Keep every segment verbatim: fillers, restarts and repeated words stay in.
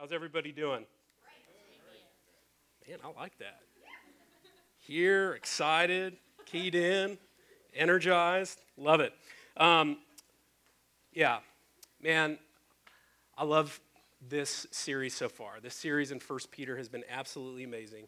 How's everybody doing? Man, I like that. Here, excited, keyed in, energized. Love it. Um, yeah, man, I love this series so far. This series in First Peter has been absolutely amazing.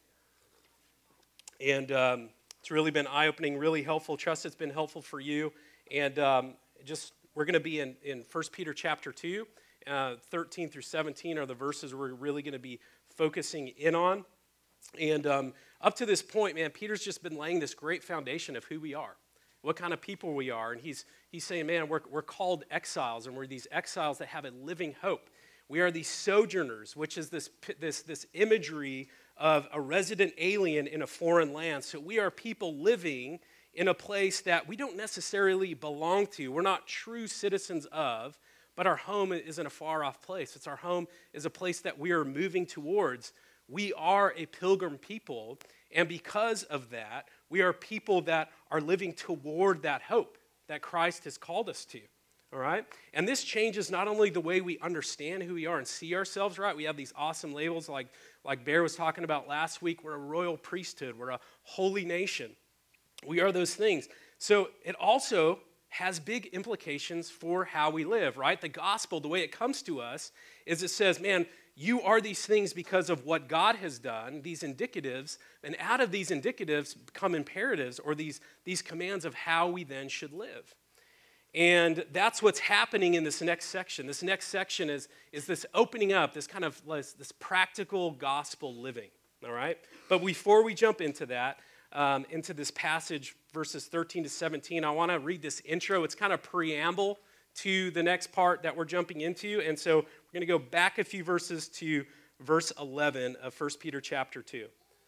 And um, it's really been eye-opening, really helpful. Trust it's been helpful for you. And um, just, we're going to be in, in First Peter chapter two. Uh, thirteen through seventeen are the verses we're really going to be focusing in on. And um, up to this point, man, Peter's just been laying this great foundation of who we are, what kind of people we are. And he's he's saying, man, we're, we're called exiles, and we're these exiles that have a living hope. We are these sojourners, which is this this this imagery of a resident alien in a foreign land. So we are people living in a place that we don't necessarily belong to. We're not true citizens of, but our home is in a far-off place. It's our home is a place that we are moving towards. We are a pilgrim people, and because of that, we are people that are living toward that hope that Christ has called us to, all right? And this changes not only the way we understand who we are and see ourselves, right? We have these awesome labels like, like Bear was talking about last week. We're a royal priesthood. We're a holy nation. We are those things. So it also has big implications for how we live, right? The gospel, the way it comes to us, is it says, man, you are these things because of what God has done, these indicatives, and out of these indicatives come imperatives, or these, these commands of how we then should live. And that's what's happening in this next section. This next section is, is this opening up, this kind of this practical gospel living, all right? But before we jump into that, um, into this passage, verses thirteen to seventeen, I want to read this intro. It's kind of preamble to the next part that we're jumping into. And so we're going to go back a few verses to verse eleven of First Peter chapter two.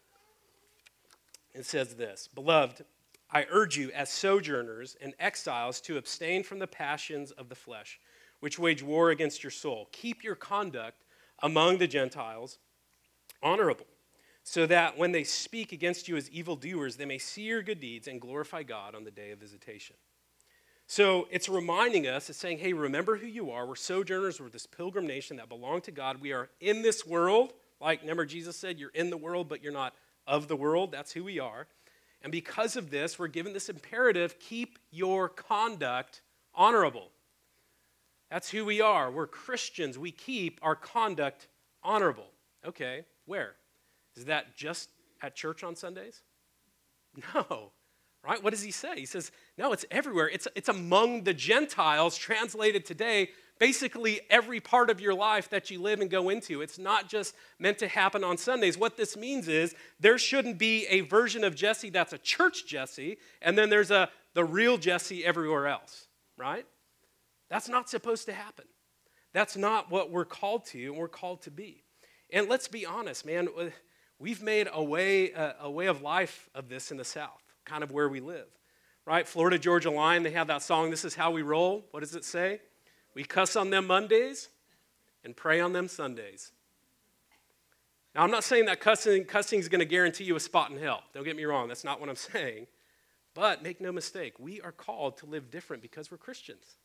It says this, "Beloved, I urge you as sojourners and exiles to abstain from the passions of the flesh, which wage war against your soul. Keep your conduct among the Gentiles honorable, so that when they speak against you as evildoers, they may see your good deeds and glorify God on the day of visitation." So it's reminding us, it's saying, hey, remember who you are. We're sojourners. We're this pilgrim nation that belong to God. We are in this world. Like, remember Jesus said, you're in the world, but you're not of the world. That's who we are. And because of this, we're given this imperative, keep your conduct honorable. That's who we are. We're Christians. We keep our conduct honorable. Okay, where? Is that just at church on Sundays? No. Right? What does he say? He says, no, it's everywhere. It's, it's among the Gentiles, translated today, basically every part of your life that you live and go into. It's not just meant to happen on Sundays. What this means is there shouldn't be a version of Jesse that's a church Jesse, and then there's a the real Jesse everywhere else, right? That's not supposed to happen. That's not what we're called to and we're called to be. And let's be honest, man, we've made a way, a, a way of life of this in the South. Kind of where we live, right? Florida Georgia Line, they have that song, "This Is How We Roll." What does it say? We cuss on them Mondays and pray on them Sundays. Now, I'm not saying that cussing, cussing is going to guarantee you a spot in hell. Don't get me wrong. That's not what I'm saying. But make no mistake, we are called to live different because we're Christians.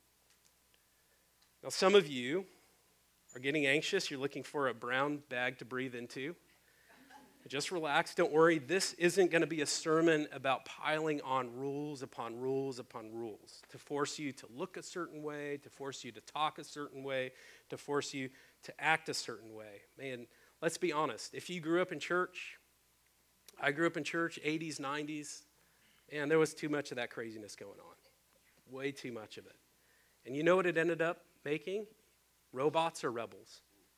Now, some of you are getting anxious. You're looking for a brown bag to breathe into. Just relax, don't worry. This isn't going to be a sermon about piling on rules upon rules upon rules to force you to look a certain way, to force you to talk a certain way, to force you to act a certain way. Man, let's be honest. If you grew up in church, I grew up in church, eighties, nineties, and there was too much of that craziness going on. Way too much of it. And you know what it ended up making? Robots or rebels.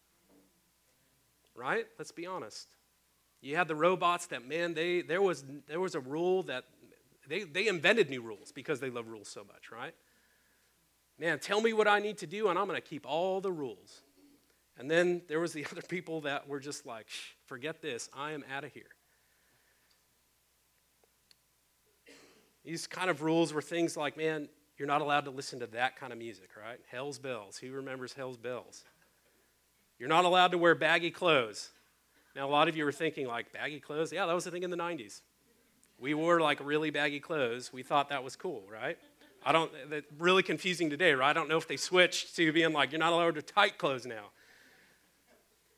Right? Let's be honest. You had the robots that, man, they there was there was a rule that they, they invented new rules because they love rules so much, right? Man, tell me what I need to do and I'm going to keep all the rules. And then there was the other people that were just like, Shh, forget this, I am out of here. These kind of rules were things like, man, you're not allowed to listen to that kind of music, right? Hell's Bells. Who remembers Hell's Bells? You're not allowed to wear baggy clothes. Now, a lot of you were thinking, like, baggy clothes? Yeah, that was the thing in the nineties. We wore, like, really baggy clothes. We thought that was cool, right? I don't, that's really confusing today, right? I don't know if they switched to being like, you're not allowed to wear tight clothes now.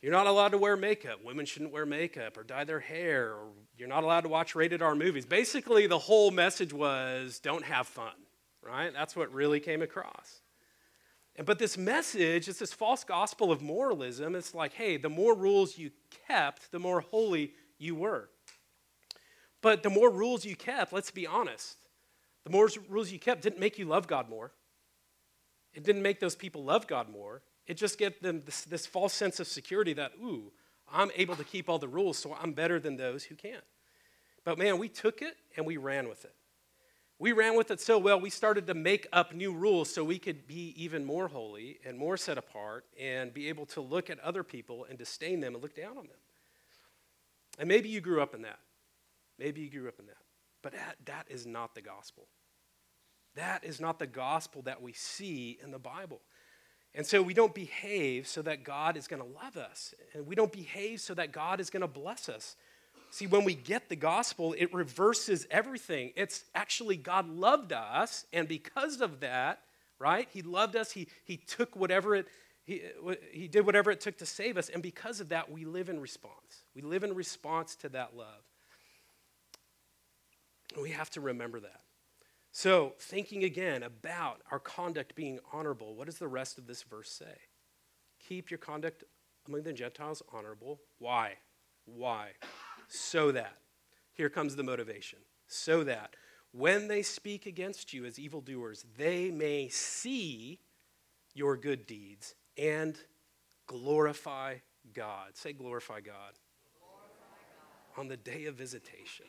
You're not allowed to wear makeup. Women shouldn't wear makeup or dye their hair. Or you're not allowed to watch rated R movies. Basically, the whole message was don't have fun, right? That's what really came across. And, but this message, it's this false gospel of moralism. It's like, hey, the more rules you kept, the more holy you were. But the more rules you kept, let's be honest, the more rules you kept didn't make you love God more. It didn't make those people love God more. It just gave them this, this false sense of security that, ooh, I'm able to keep all the rules, so I'm better than those who can't. But man, we took it and we ran with it. We ran with it so well, we started to make up new rules so we could be even more holy and more set apart and be able to look at other people and disdain them and look down on them. And maybe you grew up in that. Maybe you grew up in that. But that, that is not the gospel. That is not the gospel that we see in the Bible. And so we don't behave so that God is going to love us. And we don't behave so that God is going to bless us. See, when we get the gospel, it reverses everything. It's actually God loved us, and because of that, right, he loved us, he, he took whatever it, he, he did whatever it took to save us, and because of that, we live in response. We live in response to that love. And we have to remember that. So, thinking again about our conduct being honorable, what does the rest of this verse say? Keep your conduct among the Gentiles honorable. Why? Why? So that, here comes the motivation, so that when they speak against you as evildoers, they may see your good deeds and glorify God. Say glorify God. Glorify God. On the day of visitation.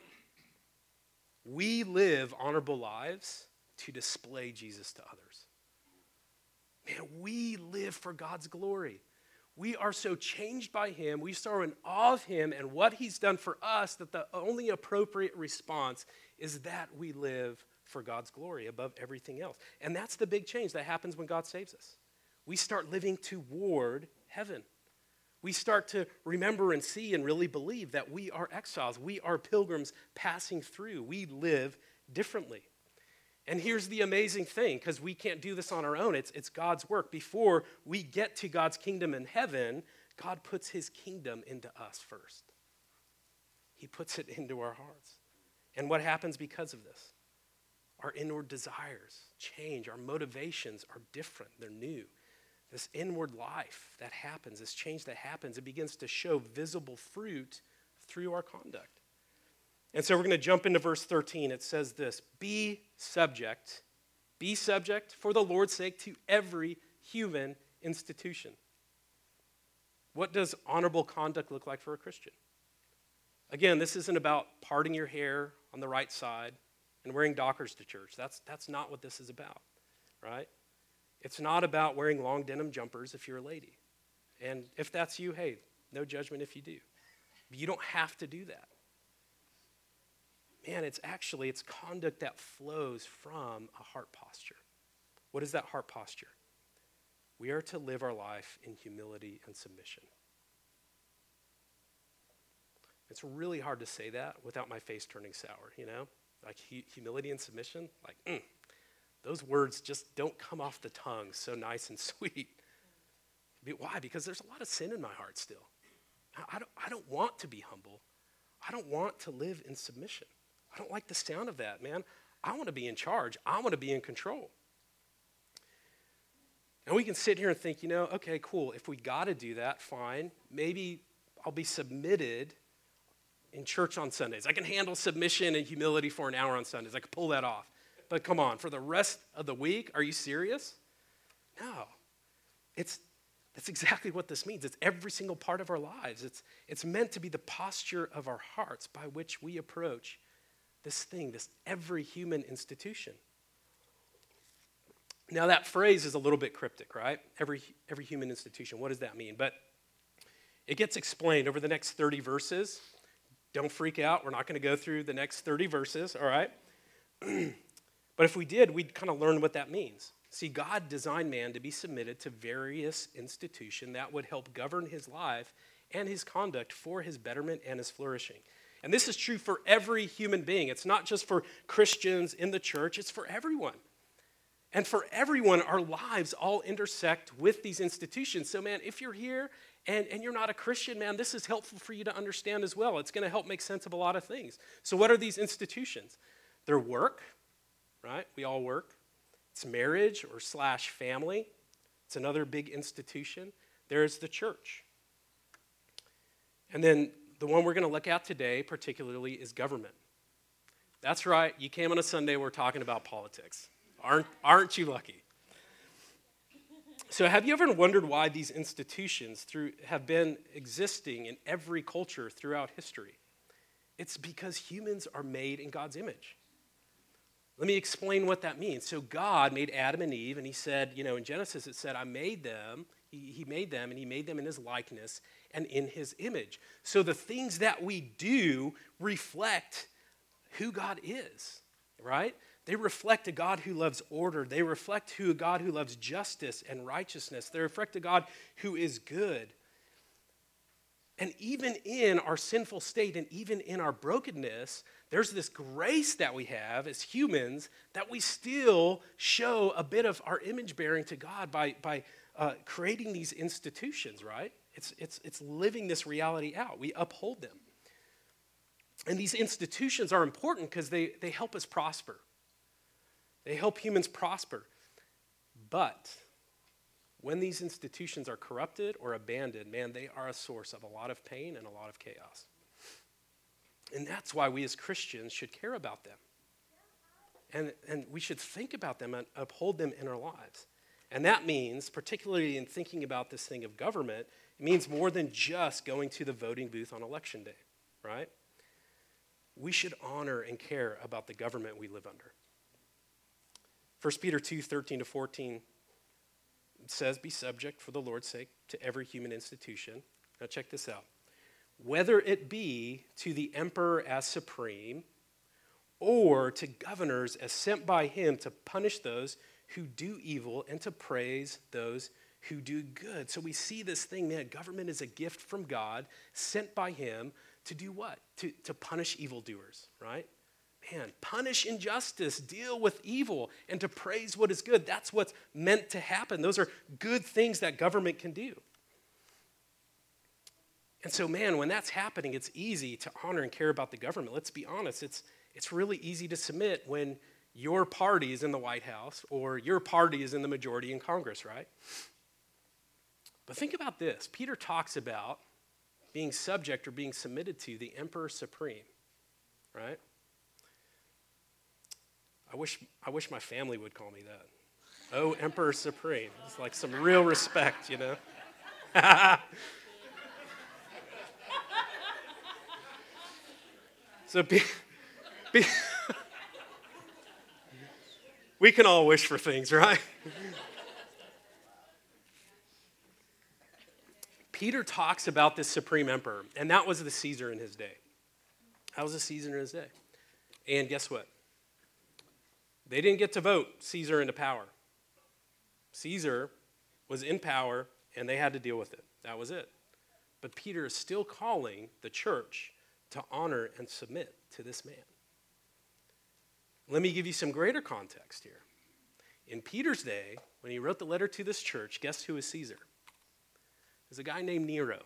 We live honorable lives to display Jesus to others. Man, we live for God's glory. We are so changed by him, we so in awe of him and what he's done for us that the only appropriate response is that we live for God's glory above everything else. And that's the big change that happens when God saves us. We start living toward heaven. We start to remember and see and really believe that we are exiles. We are pilgrims passing through. We live differently. And here's the amazing thing, because we can't do this on our own. It's, it's God's work. Before we get to God's kingdom in heaven, God puts his kingdom into us first. He puts it into our hearts. And what happens because of this? Our inward desires change. Our motivations are different. They're new. This inward life that happens, this change that happens, it begins to show visible fruit through our conduct. And so we're going to jump into verse thirteen. It says this, be subject, be subject for the Lord's sake to every human institution. What does honorable conduct look like for a Christian? Again, this isn't about parting your hair on the right side and wearing Dockers to church. That's, that's not what this is about, right? It's not about wearing long denim jumpers if you're a lady. And if that's you, hey, no judgment if you do. But you don't have to do that. Man, it's actually, it's conduct that flows from a heart posture. What is that heart posture? We are to live our life in humility and submission. It's really hard to say that without my face turning sour, you know? Like hu- humility and submission, like, mm, those words just don't come off the tongue so nice and sweet. Why? Because there's a lot of sin in my heart still. I don't, I don't want to be humble. I don't want to live in submission. I don't like the sound of that, man. I want to be in charge. I want to be in control. And we can sit here and think, you know, okay, cool. If we got to do that, fine. Maybe I'll be submitted in church on Sundays. I can handle submission and humility for an hour on Sundays. I can pull that off. But come on, for the rest of the week, are you serious? No. It's that's exactly what this means. It's every single part of our lives. It's, it's meant to be the posture of our hearts by which we approach this thing, this every human institution. Now that phrase is a little bit cryptic, right? Every, every human institution, what does that mean? But it gets explained over the next thirty verses. Don't freak out, we're not going to go through the next thirty verses, all right? But if we did, we'd kind of learn what that means. See, God designed man to be submitted to various institutions that would help govern his life and his conduct for his betterment and his flourishing. And this is true for every human being. It's not just for Christians in the church, it's for everyone. And for everyone, our lives all intersect with these institutions. So, man, if you're here and, and you're not a Christian, man, this is helpful for you to understand as well. It's going to help make sense of a lot of things. So what are these institutions? They're work, right? We all work. It's marriage or slash family. It's another big institution. There's the church. And then the one we're going to look at today particularly is government. That's right. You came on a Sunday, we're talking about politics. Aren't, aren't you lucky? So have you ever wondered why these institutions through, have been existing in every culture throughout history? It's because humans are made in God's image. Let me explain what that means. So God made Adam and Eve, and he said, you know, in Genesis it said, I made them, he, he made them, and he made them in his likeness and in his image. So the things that we do reflect who God is, right? They reflect a God who loves order. They reflect who a God who loves justice and righteousness. They reflect a God who is good. And even in our sinful state and even in our brokenness, there's this grace that we have as humans that we still show a bit of our image bearing to God by, by uh, creating these institutions, right? It's, it's, it's living this reality out. We uphold them. And these institutions are important because they, they help us prosper. They help humans prosper. But when these institutions are corrupted or abandoned, man, they are a source of a lot of pain and a lot of chaos. And that's why we as Christians should care about them. And, and we should think about them and uphold them in our lives. And that means, particularly in thinking about this thing of government, it means more than just going to the voting booth on election day, right? We should honor and care about the government we live under. First Peter two, thirteen to fourteen says, be subject for the Lord's sake to every human institution. Now check this out. Whether it be to the emperor as supreme or to governors as sent by him to punish those who do evil and to praise those who do good. So we see this thing, man, government is a gift from God sent by him to do what? To, to punish evildoers, right? Man, punish injustice, deal with evil, and to praise what is good. That's what's meant to happen. Those are good things that government can do. And so, man, when that's happening, it's easy to honor and care about the government. Let's be honest, it's, it's really easy to submit when your party is in the White House or your party is in the majority in Congress, right? But think about this. Peter talks about being subject or being submitted to the emperor supreme, right? I wish I wish my family would call me that. Oh, Emperor Supreme. It's like some real respect, you know? so be, be we can all wish for things, right? Peter talks about this supreme emperor, and that was the Caesar in his day. That was the Caesar in his day. And guess what? They didn't get to vote Caesar into power. Caesar was in power, and they had to deal with it. That was it. But Peter is still calling the church to honor and submit to this man. Let me give you some greater context here. In Peter's day, when he wrote the letter to this church, guess who was Caesar? There's a guy named Nero.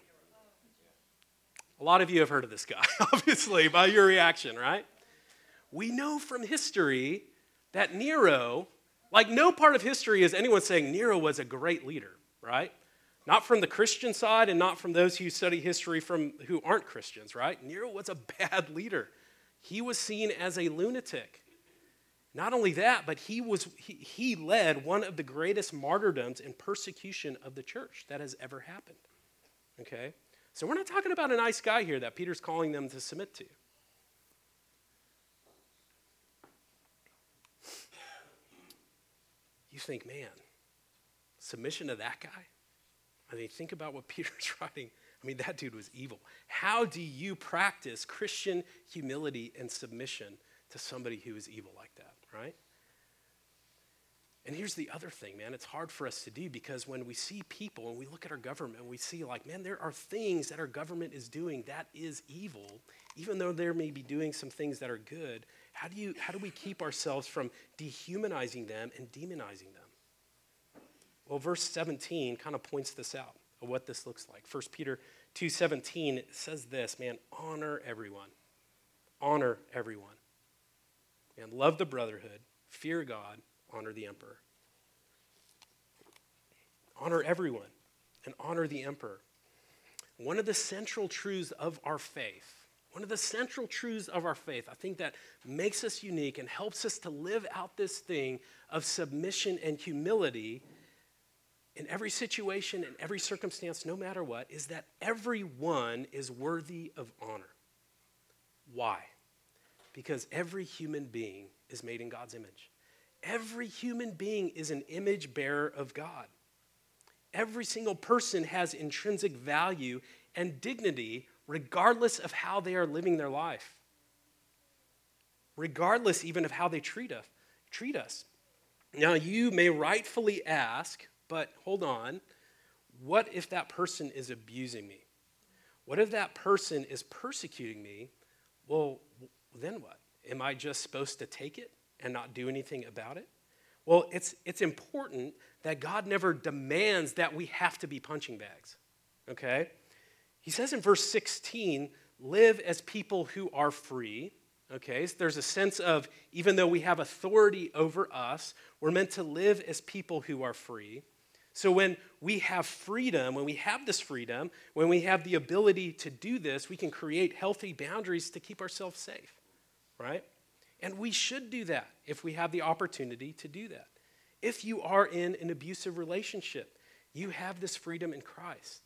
A lot of you have heard of this guy, obviously, by your reaction, right? We know from history that Nero, like no part of history is anyone saying Nero was a great leader, right? Not from the Christian side and not from those who study history from who aren't Christians, right? Nero was a bad leader. He was seen as a lunatic. Not only that, but he was he, he led one of the greatest martyrdoms and persecution of the church that has ever happened. Okay? So we're not talking about a nice guy here that Peter's calling them to submit to. You think, man, submission to that guy? I mean, think about what Peter's writing. I mean, that dude was evil. How do you practice Christian humility and submission to somebody who is evil like that, right? And here's the other thing, man. It's hard for us to do because when we see people and we look at our government, we see like, man, there are things that our government is doing that is evil, even though they may be doing some things that are good. How do you how do we keep ourselves from dehumanizing them and demonizing them? Well, verse seventeen kind of points this out of what this looks like. First Peter two seventeen says this, man, honor everyone. Honor everyone. And love the brotherhood, fear God, honor the emperor. Honor everyone and honor the emperor. One of the central truths of our faith, one of the central truths of our faith, I think that makes us unique and helps us to live out this thing of submission and humility in every situation, in every circumstance, no matter what, is that everyone is worthy of honor. Why? Because every human being is made in God's image. Every human being is an image bearer of God. Every single person has intrinsic value and dignity regardless of how they are living their life. Regardless even of how they treat us. Treat us. Now you may rightfully ask, but hold on, what if that person is abusing me? What if that person is persecuting me? Well, then what? Am I just supposed to take it and not do anything about it? Well, it's it's important that God never demands that we have to be punching bags, okay? He says in verse sixteen, live as people who are free, okay? So there's a sense of, even though we have authority over us, we're meant to live as people who are free. So when we have freedom, when we have this freedom, when we have the ability to do this, we can create healthy boundaries to keep ourselves safe, right? And we should do that if we have the opportunity to do that. If you are in an abusive relationship, you have this freedom in Christ.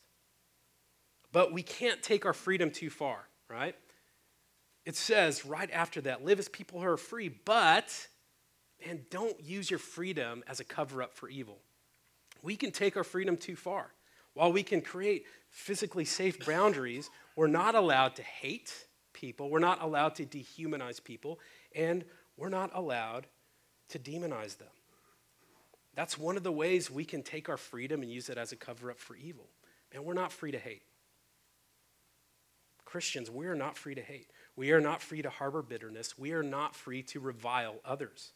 But we can't take our freedom too far, right? It says right after that, live as people who are free, but, man, don't use your freedom as a cover-up for evil. We can take our freedom too far. While we can create physically safe boundaries, we're not allowed to hate people, we're not allowed to dehumanize people, and we're not allowed to demonize them. That's one of the ways we can take our freedom and use it as a cover-up for evil. Man, we're not free to hate. Christians, we are not free to hate. We are not free to harbor bitterness. We are not free to revile others.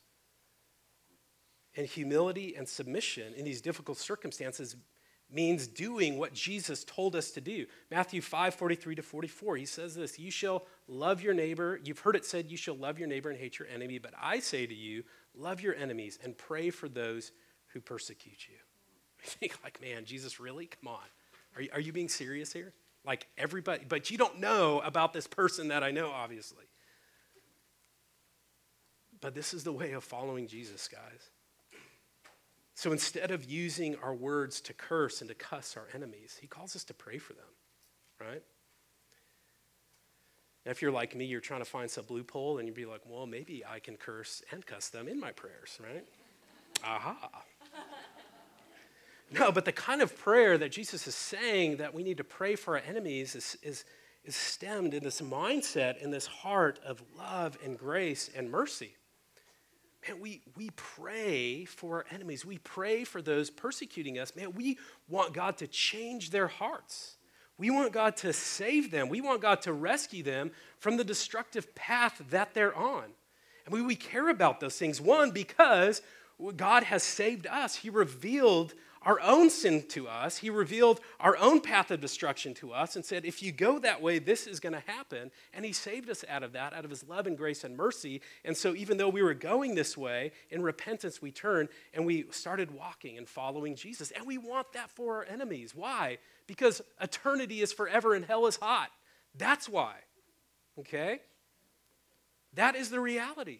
And humility and submission in these difficult circumstances means doing what Jesus told us to do. Matthew five, forty-three to forty-four, he says this, you shall love your neighbor. You've heard it said, you shall love your neighbor and hate your enemy. But I say to you, love your enemies and pray for those who persecute you. I think like, man, Jesus, really? Come on. Are you, are you being serious here? Like everybody, but you don't know about this person that I know, obviously. But this is the way of following Jesus, guys. So instead of using our words to curse and to cuss our enemies, he calls us to pray for them, right? Now, if you're like me, you're trying to find some loophole, and you'd be like, well, maybe I can curse and cuss them in my prayers, right? Aha. No, but the kind of prayer that Jesus is saying that we need to pray for our enemies is, is, is stemmed in this mindset, in this heart of love and grace and mercy. Man, we, we pray for our enemies. We pray for those persecuting us. Man, we want God to change their hearts. We want God to save them. We want God to rescue them from the destructive path that they're on. And we, we care about those things. One, because God has saved us. He revealed our own sin to us. He revealed our own path of destruction to us and said, if you go that way, this is going to happen. And he saved us out of that, out of his love and grace and mercy. And so even though we were going this way, in repentance we turned and we started walking and following Jesus. And we want that for our enemies. Why? Because eternity is forever and hell is hot. That's why. Okay? That is the reality.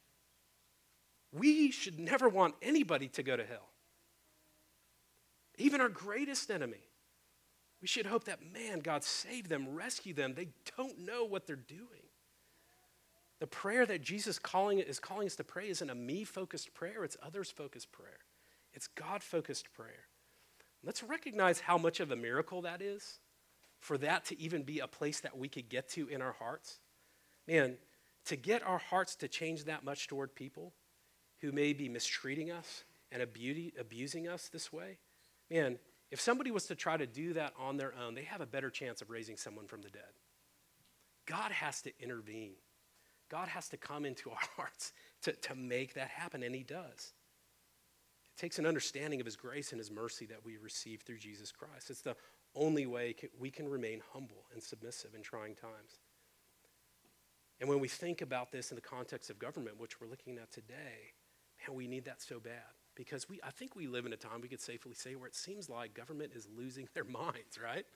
We should never want anybody to go to hell. Even our greatest enemy. We should hope that, man, God save them, rescue them. They don't know what they're doing. The prayer that Jesus calling is calling us to pray isn't a me-focused prayer. It's others-focused prayer. It's God-focused prayer. Let's recognize how much of a miracle that is for that to even be a place that we could get to in our hearts. Man, to get our hearts to change that much toward people who may be mistreating us and abusing us this way, man, if somebody was to try to do that on their own, they have a better chance of raising someone from the dead. God has to intervene. God has to come into our hearts to, to make that happen, and he does. It takes an understanding of his grace and his mercy that we receive through Jesus Christ. It's the only way we can remain humble and submissive in trying times. And when we think about this in the context of government, which we're looking at today, man, we need that so bad. Because we, I think we live in a time, we could safely say, where it seems like government is losing their minds, right?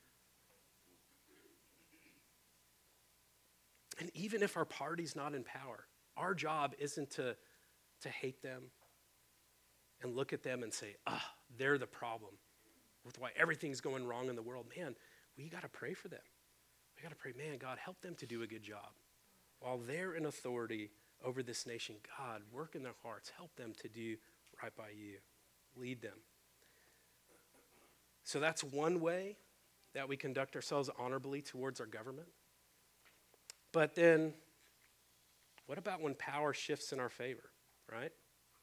And even if our party's not in power, our job isn't to, to hate them and look at them and say, ah, they're the problem with why everything's going wrong in the world. Man, we got to pray for them. We got to pray, man, God, help them to do a good job. While they're in authority over this nation, God, work in their hearts. Help them to do right by you. Lead them. So that's one way that we conduct ourselves honorably towards our government. But then, what about when power shifts in our favor, right?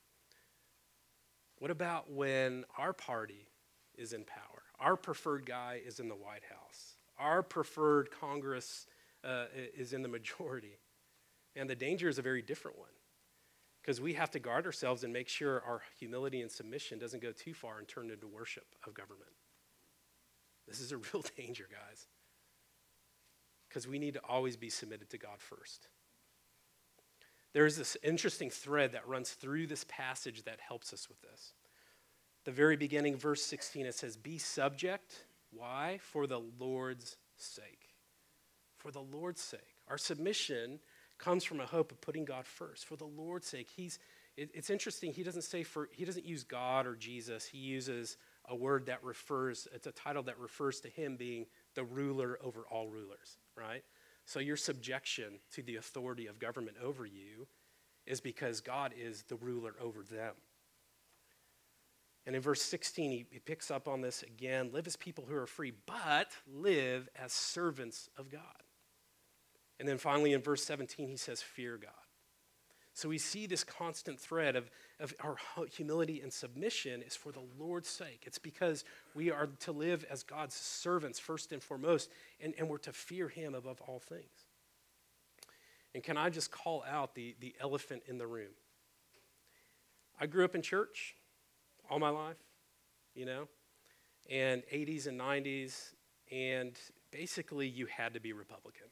What about when our party is in power? Our preferred guy is in the White House. Our preferred Congress uh, is in the majority. And the danger is a very different one, because we have to guard ourselves and make sure our humility and submission doesn't go too far and turn into worship of government. This is a real danger, guys, because we need to always be submitted to God first. There's this interesting thread that runs through this passage that helps us with this. The very beginning, verse sixteen, it says, be subject. Why? For the Lord's sake. For the Lord's sake. Our submission comes from a hope of putting God first. For the Lord's sake. He's, it, it's interesting, he doesn't say for, he doesn't use God or Jesus. He uses a word that refers, it's a title that refers to him being the ruler over all rulers, right? So your subjection to the authority of government over you is because God is the ruler over them. And in verse sixteen, he, he picks up on this again. Live as people who are free, but live as servants of God. And then finally in verse seventeen, he says, fear God. So we see this constant thread of, of our humility and submission is for the Lord's sake. It's because we are to live as God's servants first and foremost, and, and we're to fear him above all things. And can I just call out the, the elephant in the room? I grew up in church all my life, you know, and eighties and nineties, and basically you had to be Republican.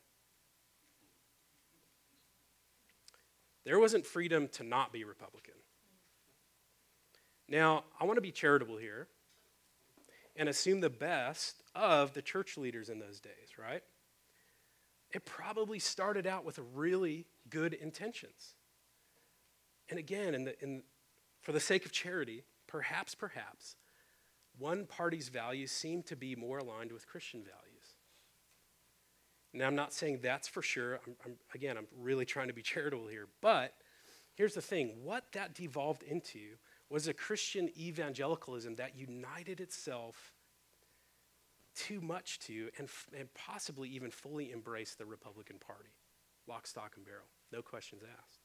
There wasn't freedom to not be Republican. Now, I want to be charitable here and assume the best of the church leaders in those days, right? It probably started out with really good intentions. And again, in the, in, for the sake of charity, perhaps, perhaps, one party's values seem to be more aligned with Christian values. Now, I'm not saying that's for sure. I'm, I'm, again, I'm really trying to be charitable here. But here's the thing. What that devolved into was a Christian evangelicalism that united itself too much to and, and possibly even fully embraced the Republican Party. Lock, stock, and barrel. No questions asked.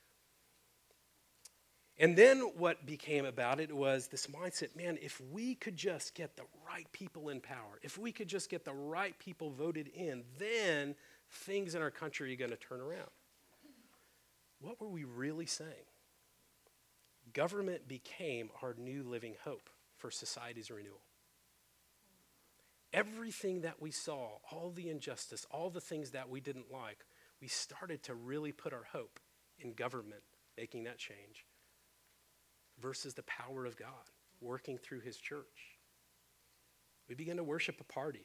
And then what became about it was this mindset, man, if we could just get the right people in power, if we could just get the right people voted in, then things in our country are going to turn around. What were we really saying? Government became our new living hope for society's renewal. Everything that we saw, all the injustice, all the things that we didn't like, we started to really put our hope in government making that change versus the power of God working through his church. We begin to worship a party.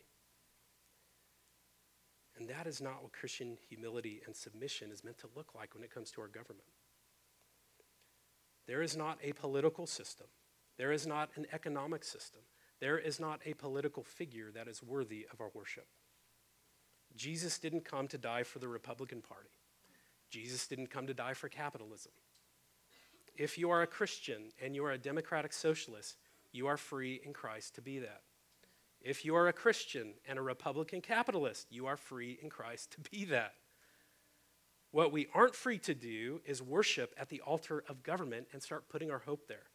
And that is not what Christian humility and submission is meant to look like when it comes to our government. There is not a political system. There is not an economic system. There is not a political figure that is worthy of our worship. Jesus didn't come to die for the Republican Party. Jesus didn't come to die for capitalism. If you are a Christian and you are a democratic socialist, you are free in Christ to be that. If you are a Christian and a Republican capitalist, you are free in Christ to be that. What we aren't free to do is worship at the altar of government and start putting our hope there.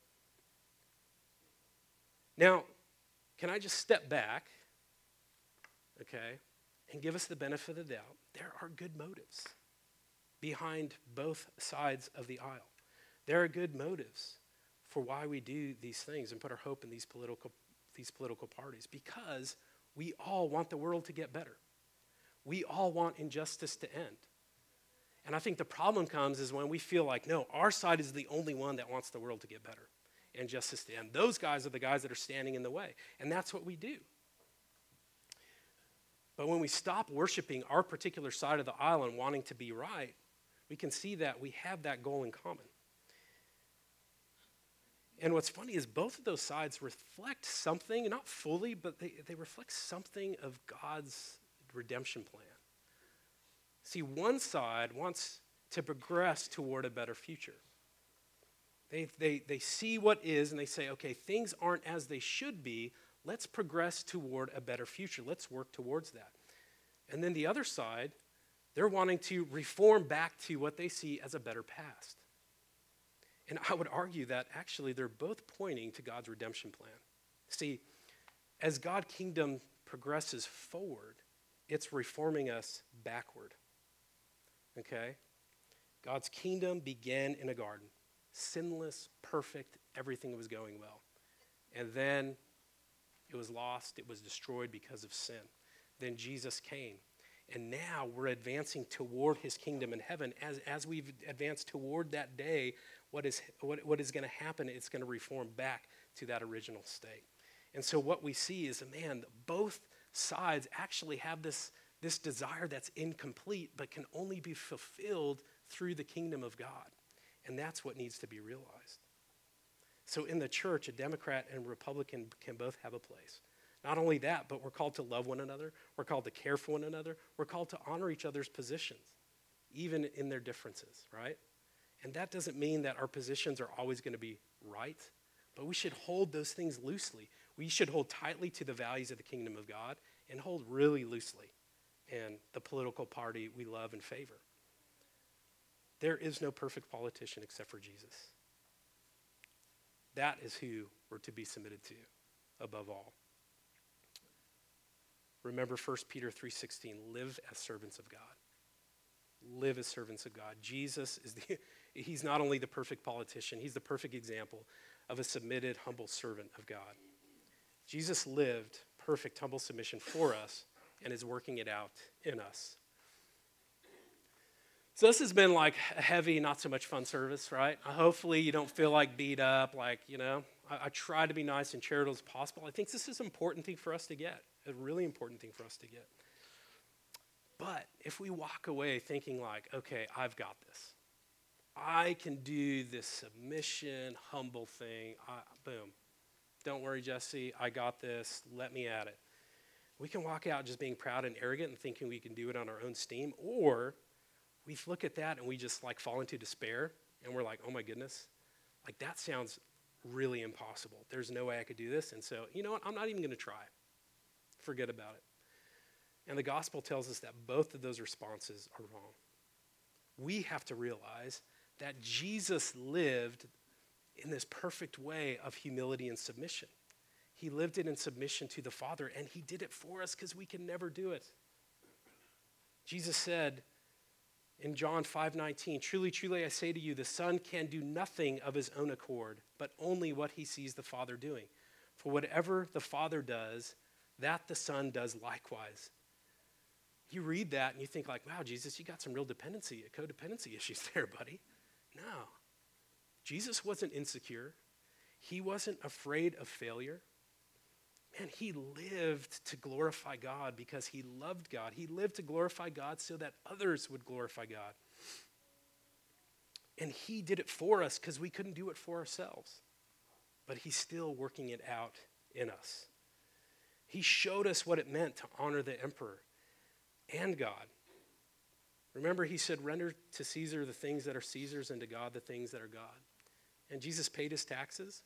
Now, can I just step back, okay, and give us the benefit of the doubt? There are good motives. behind both sides of the aisle. There are good motives for why we do these things and put our hope in these political, these political parties, because we all want the world to get better. We all want injustice to end. And I think the problem comes is when we feel like, no, our side is the only one that wants the world to get better and justice to end. Those guys are the guys that are standing in the way. And that's what we do. But when we stop worshiping our particular side of the aisle and wanting to be right, we can see that we have that goal in common. And what's funny is both of those sides reflect something, not fully, but they, they reflect something of God's redemption plan. See, one side wants to progress toward a better future. They, they, they see what is and they say, okay, things aren't as they should be. Let's progress toward a better future. Let's work towards that. And then the other side, they're wanting to reform back to what they see as a better past. And I would argue that actually they're both pointing to God's redemption plan. See, as God's kingdom progresses forward, it's reforming us backward. Okay? God's kingdom began in a garden. Sinless, perfect, everything was going well. And then it was lost, it was destroyed because of sin. Then Jesus came. And now we're advancing toward his kingdom in heaven. As, as we've advanced toward that day, what is, what, what is going to happen? It's going to reform back to that original state. And so what we see is, man, both sides actually have this, this desire that's incomplete, but can only be fulfilled through the kingdom of God. And that's what needs to be realized. So in the church, a Democrat and Republican can both have a place. Not only that, but we're called to love one another. We're called to care for one another. We're called to honor each other's positions, even in their differences, right? And that doesn't mean that our positions are always going to be right, but we should hold those things loosely. We should hold tightly to the values of the kingdom of God and hold really loosely in the political party we love and favor. There is no perfect politician except for Jesus. That is who we're to be submitted to above all. Remember First Peter three sixteen, live as servants of God. Live as servants of God. Jesus is the, he's not only the perfect politician, he's the perfect example of a submitted, humble servant of God. Jesus lived perfect, humble submission for us and is working it out in us. So this has been like a heavy, not so much fun service, right? Hopefully you don't feel like beat up, like, you know, I, I try to be nice and charitable as possible. I think this is an important thing for us to get, a really important thing for us to get. But if we walk away thinking like, okay, I've got this. I can do this submission, humble thing. I, boom. Don't worry, Jesse. I got this. Let me at it. We can walk out just being proud and arrogant and thinking we can do it on our own steam. Or we look at that and we just like fall into despair. And we're like, oh my goodness. Like that sounds really impossible. There's no way I could do this. And so, you know what? I'm not even going to try. Forget about it. And the gospel tells us that both of those responses are wrong. We have to realize that Jesus lived in this perfect way of humility and submission. He lived it in submission to the Father, and he did it for us because we can never do it. Jesus said in John five nineteen, truly, truly, I say to you, the Son can do nothing of his own accord, but only what he sees the Father doing. For whatever the Father does, that the Son does likewise. You read that and you think like, wow, Jesus, you got some real dependency, codependency issues there, buddy. No. Jesus wasn't insecure. He wasn't afraid of failure. Man, he lived to glorify God because he loved God. He lived to glorify God so that others would glorify God. And he did it for us because we couldn't do it for ourselves. But he's still working it out in us. He showed us what it meant to honor the emperor and God. Remember, he said, render to Caesar the things that are Caesar's and to God the things that are God. And Jesus paid his taxes.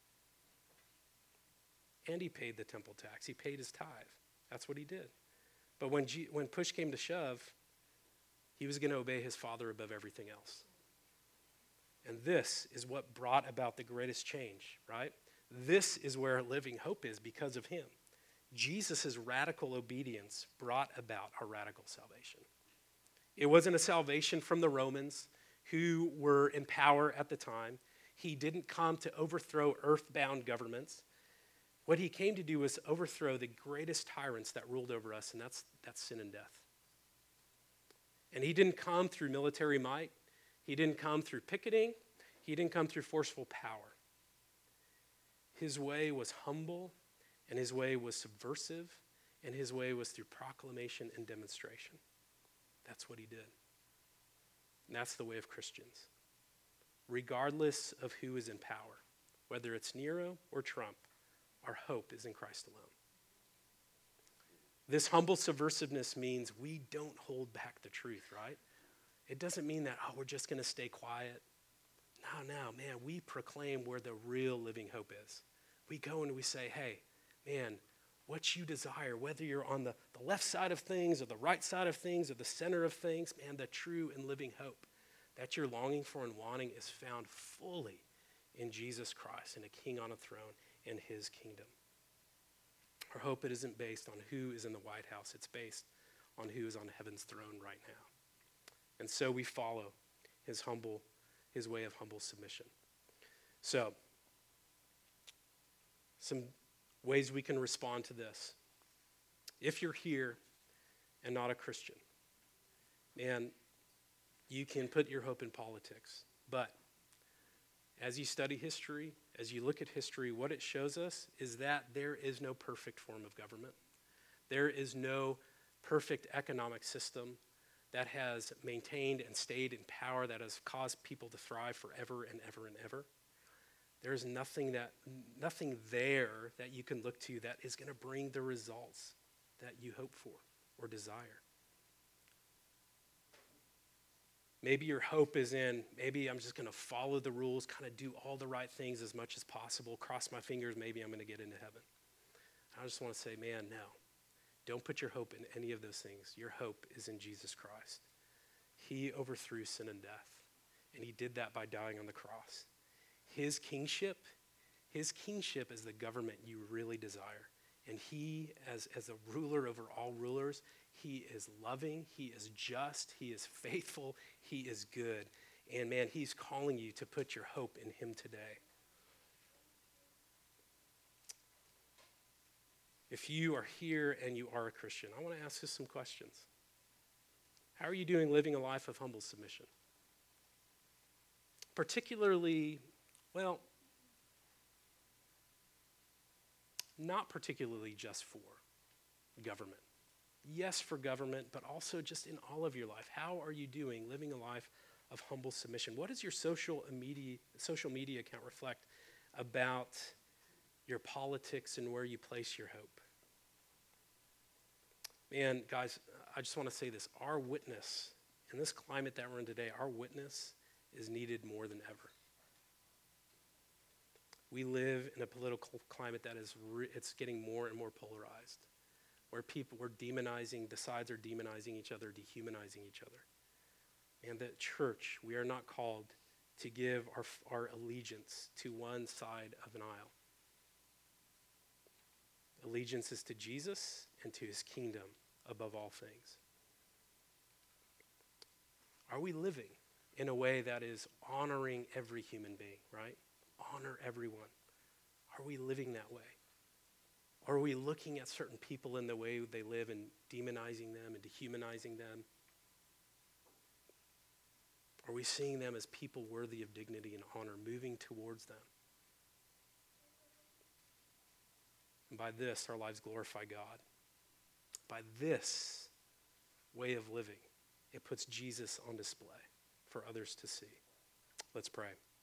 And he paid the temple tax. He paid his tithe. That's what he did. But when, G- when push came to shove, he was going to obey his Father above everything else. And this is what brought about the greatest change, right? This is where living hope is because of him. Jesus' radical obedience brought about our radical salvation. It wasn't a salvation from the Romans who were in power at the time. He didn't come to overthrow earthbound governments. What he came to do was overthrow the greatest tyrants that ruled over us, and that's, that's sin and death. And he didn't come through military might. He didn't come through picketing. He didn't come through forceful power. His way was humble, and his way was subversive, and his way was through proclamation and demonstration. That's what he did. And that's the way of Christians. Regardless of who is in power, whether it's Nero or Trump, our hope is in Christ alone. This humble subversiveness means we don't hold back the truth, right? It doesn't mean that, oh, we're just going to stay quiet. No, no, man, we proclaim where the real living hope is. We go and we say, hey, man, what you desire, whether you're on the, the left side of things or the right side of things or the center of things, man, the true and living hope that you're longing for and wanting is found fully in Jesus Christ and a king on a throne in his kingdom. Our hope, it isn't based on who is in the White House. It's based on who is on heaven's throne right now. And so we follow his humble, his way of humble submission. So, some ways we can respond to this. If you're here and not a Christian, man, you can put your hope in politics. But as you study history, as you look at history, what it shows us is that there is no perfect form of government. There is no perfect economic system that has maintained and stayed in power, that has caused people to thrive forever and ever and ever. There is nothing that nothing there that you can look to that is going to bring the results that you hope for or desire. Maybe your hope is in, maybe I'm just going to follow the rules, kind of do all the right things as much as possible, cross my fingers, maybe I'm going to get into heaven. I just want to say, man, no. Don't put your hope in any of those things. Your hope is in Jesus Christ. He overthrew sin and death, and he did that by dying on the cross. His kingship, his kingship is the government you really desire. And he, as, as a ruler over all rulers, he is loving, he is just, he is faithful, he is good. And man, he's calling you to put your hope in him today. If you are here and you are a Christian, I want to ask you some questions. How are you doing living a life of humble submission? Particularly, well, not particularly just for government. Yes, for government, but also just in all of your life. How are you doing living a life of humble submission? What does your social media, social media account reflect about your politics and where you place your hope? Man, guys, I just want to say this. Our witness, in this climate that we're in today, our witness is needed more than ever. We live in a political climate that is, re- it's getting more and more polarized, where people, we're demonizing, the sides are demonizing each other, dehumanizing each other. And the church, we are not called to give our, our allegiance to one side of an aisle. Allegiance is to Jesus and to his kingdom above all things. Are we living in a way that is honoring every human being, right? Honor everyone. Are we living that way? Are we looking at certain people in the way they live and demonizing them and dehumanizing them? Are we seeing them as people worthy of dignity and honor, moving towards them? And by this, our lives glorify God. By this way of living, it puts Jesus on display for others to see. Let's pray.